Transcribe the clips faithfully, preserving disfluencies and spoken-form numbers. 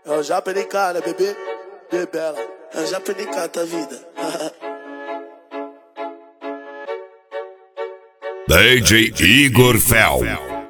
Eu já perdi cara, bebê, bebela. Eu já perdi cara tua vida. D J Igor Fel.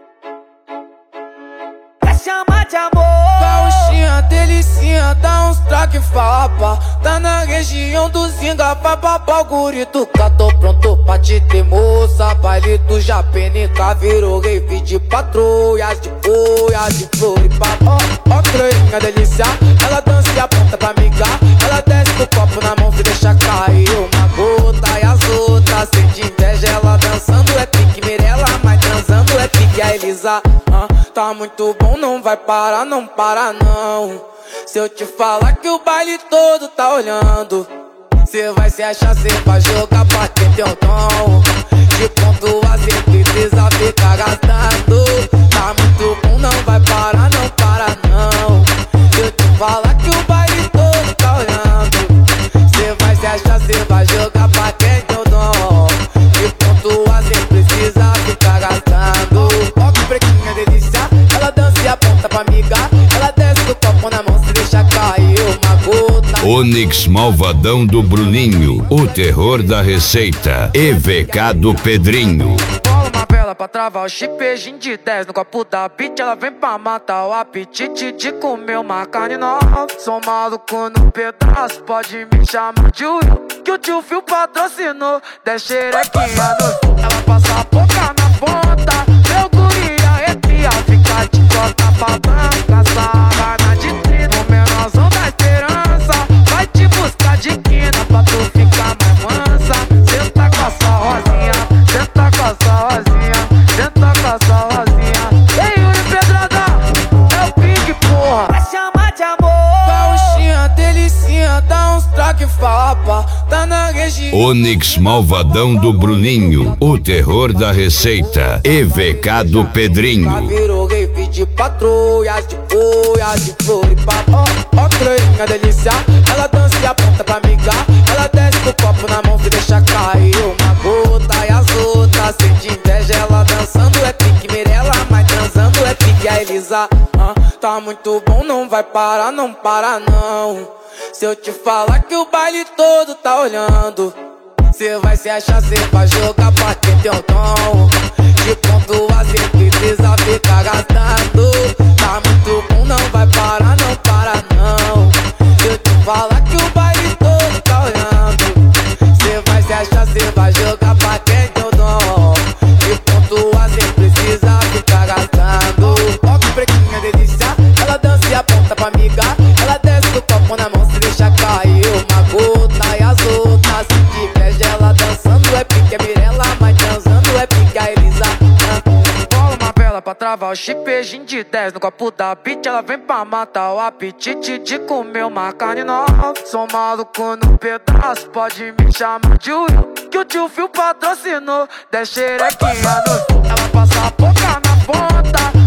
Pra chamar de amor, Gauchinha, delicinha, dá uns traque fapa. Tá na região do Zinga, vai babá o gurito. Cá tô pronto pra te ter moça. Baile do Japenica virou rave de patrulhas, de boia, de floripa. Ó, ó, croinha delícia, ela dança e aponta pra migar. Ela desce com o copo na mão e deixa cair uma gota. E as outras sente inveja, ela dançando é pique Mirella, mas transando é pique a Elisa. ah, Tá muito bom, não vai parar, não para não. Se eu te falar que o baile todo tá olhando, cê vai se achar, cê vai jogar pra ter teu tom. De ponto a cê precisa ficar gastando. Tá muito bom, não vai parar, não para não. Se eu te falar que o baile todo tá olhando, cê vai se achar, cê vai jogar pra ter teu tom. De ponto a cê precisa ficar gastando. Ó que prequinha delícia, ela dança e aponta pra migar. Ela desce do copo na mão, se deixa cair uma gota. Onix Malvadão do Bruninho, o terror da receita. E V K do Pedrinho. Bola uma vela pra travar o chipejinho de dez no copo da beat. Ela vem pra matar o apetite de comer uma carne nova. Sou maluco no pedaço, pode me chamar de Will, que o tio Phil patrocinou. Dez xerequinha no... Ela passa a boca na ponta, meu guri arrepia, fica de costa pra branca. Sarana de trino, menorzão da esperança, vai te buscar de quina pra tu ficar mais mansa. Senta com a sua rosinha, senta com a sua rosinha, senta com a sua rosinha. Ei, Yuri Pedrada, é o Pink, porra. pra chamar de amor. Gauchinha, delicinha, dá uns traque fapa. Tá na região. Onix Malvadão do Bruninho, o terror da receita. E V K do Pedrinho. Virou rave de patrulhas, de boia, de floripa. Ó, ó, croinha delícia, ela dança e aponta pra migar. Ela desce com o copo na mão e deixa cair uma gota. E as outras sente inveja, ela dançando é pique Mirella, mas transando é pique a Elisa. ah, Tá muito bom, não vai parar, não para não. Se eu te falar que o baile todo tá olhando, cê vai se achar, cê vai jogar pra ter teu tom. De ponto a cê precisa ficar gastando. Tá muito bom, não vai parar, não para não. Se eu te falar que o baile todo tá olhando, cê vai se achar, cê vai jogar pra ter teu tom. De ponto a cê precisa ficar gastando. Ó que prequinha delícia, ela dança e aponta pra migar. Ela desce do copo na mão, se deixa cair uma gota. E as outras se inveja, ela dançando é pique é Mirella, mas transando é pique a Elisa. Bola uma vela pra travar o chipejinho de dez no copo da beat. Ela vem pra matar o apetite de comer uma carne nova. Sou maluco no pedaço, pode me chamar de Will, que o tio Phil patrocinou. Dez xerequinha no... Ela passa a boca na ponta,